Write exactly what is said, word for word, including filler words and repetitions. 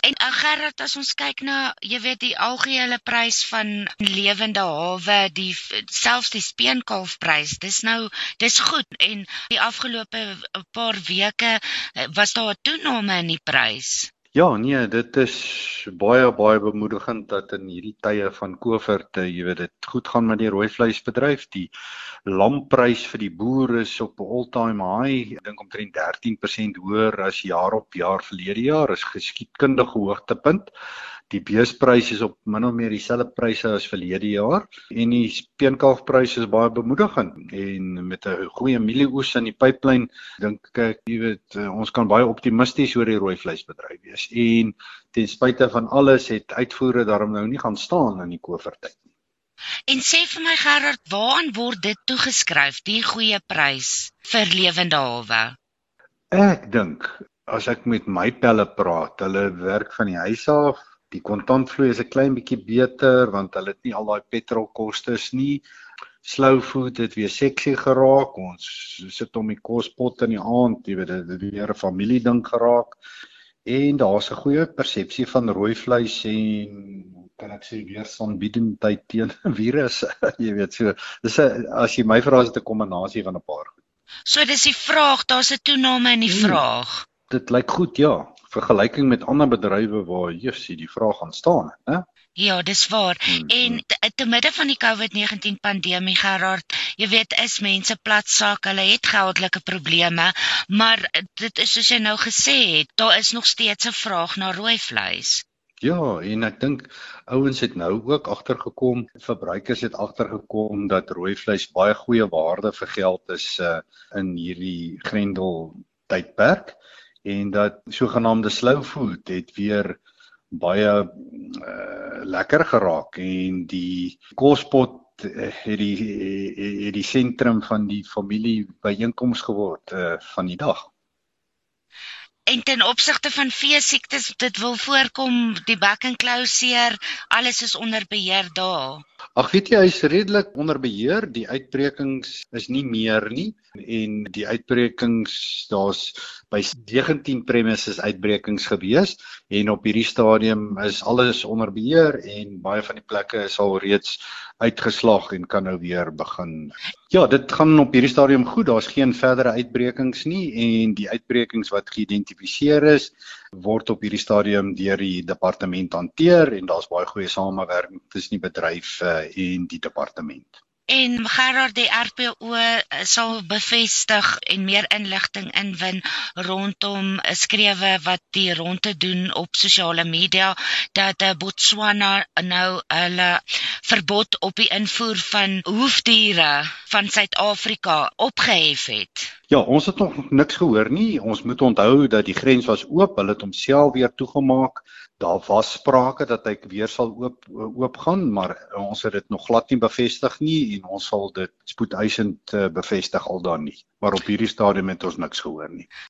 En uh, Gerard, as ons kyk na, jy weet, die algehele prys van lewende hawe, die selfs die speenkalfprys, dis nou, dis goed. En die afgelope paar weke was daar 'n toename in die prys. Ja, nee, dit is baie baie bemoedigend dat in hierdie tye van COVID, jy weet, dit goed gaan met die rooi vleisbedryf. Die lamprys vir die boer is op 'n all-time high. Ek dink omtrent dertien persent hoër as jaar op jaar verlede jaar, is geskiedkundige hoogtepunt. Die beesprys is op min of meer dieselfde pryse as verlede jaar en die speenkalfprys is baie bemoedigend. En met 'n goeie mielieoes in die pyplyn, dink ek, jy weet, ons kan baie optimisties oor die rooi vleisbedryf wees. En ten spyte van alles het uitvoere daarom nou nie gaan staan in die COVID-tyd nie. En sê vir my Gerard, waaraan word dit toegeskryf, die goeie prys vir lewende hawe? Ek dink, as ek met my pelle praat, hulle werk van die huis af. Die kontantvloei is 'n klein bietjie beter want hulle het nie al daai petrolkostes nie. Slow food het weer seksie geraak. Ons sit om die kospot in die aand, jy weet, dit het weer 'n familieding geraak. En daar's 'n goeie persepsie van rooi vleis en kan ek sê weerstandsbiedendheid teen virusse. Jy weet, so dis 'n, as jy my vra, is dit 'n kombinasie van 'n paar goed. So dis die vraag, daar's 'n toename in die hmm. vraag. Dit lyk goed, ja. Vergelyking met ander bedrywe waar jy die vraag gaan staan, hè? Ja, dis waar. Hmm. En te, te midde van die COVID negentien pandemie, Gerard, jy weet, is mense platsak, hulle het geldelike probleme, maar dit is soos jy nou gesê het, daar is nog steeds 'n vraag na rooi vleis. Ja, en ek dink ouens het nou ook agtergekom, verbruikers het agtergekom dat rooi vleis baie goeie waarde vir geld is uh, in hierdie Grendel tydperk. En dat sogenaamde slow food het weer baie uh, lekker geraak en die kospot het die het die sentrum van die familie byeenkoms geword uh, van die dag. En ten opsigte van veesiektes, dit wil voorkom, die bek en klou seer, alles is onder beheer daar. Ag weet jy, hy is redelik onder beheer, die uitbrekings is nie meer nie en die uitbrekings, daar's by negentien premises uitbrekings gewees en op hierdie stadium is alles onder beheer en baie van die plekke is al reeds uitgeslag en kan nou weer begin. Ja, dit gaan op hierdie stadium goed, daar's geen verdere uitbrekings nie en die uitbrekings wat geïdentifiseer is, word op hierdie stadium deur die departement hanteer en daar's baie goeie samewerking tussen die bedryf uh, en die departement. En Gerard, die R P O sal bevestig en meer inligting inwin rondom skrewe wat die ronde doen op sosiale media, dat Botswana nou hulle verbod op die invoer van hoefdiere van Suid-Afrika opgehef het. Ja, ons het nog niks gehoor nie. Ons moet onthou dat die grens was oop, hulle het homself weer toegemaak. Daar was sprake dat hy weer sal oop oop gaan, maar ons het dit nog glad nie bevestig nie en ons sal dit spoedeisend bevestig al dan nie. Maar op hierdie stadium het ons niks gehoor nie.